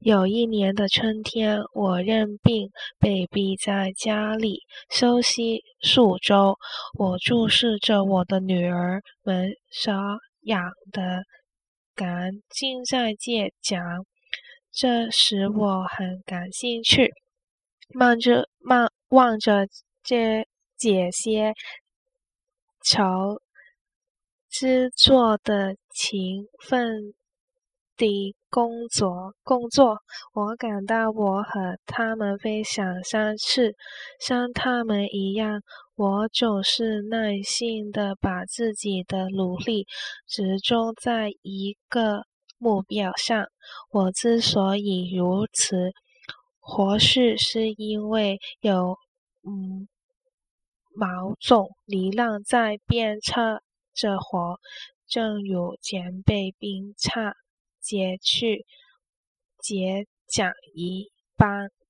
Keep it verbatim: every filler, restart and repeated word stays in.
有一年的春天，我认病，被逼在家里休息数周。我注视着我的女儿们傻养的赶近在界讲，这使我很感兴趣。望着望望着这这些乔之做的勤奋的工作工作，我感到我和他们非常相似，像他们一样，我总是耐心地把自己的努力集中在一个目标上。我之所以如此，或许是因为有嗯某种力量在鞭策着我，正如前辈兵差节去节讲一般。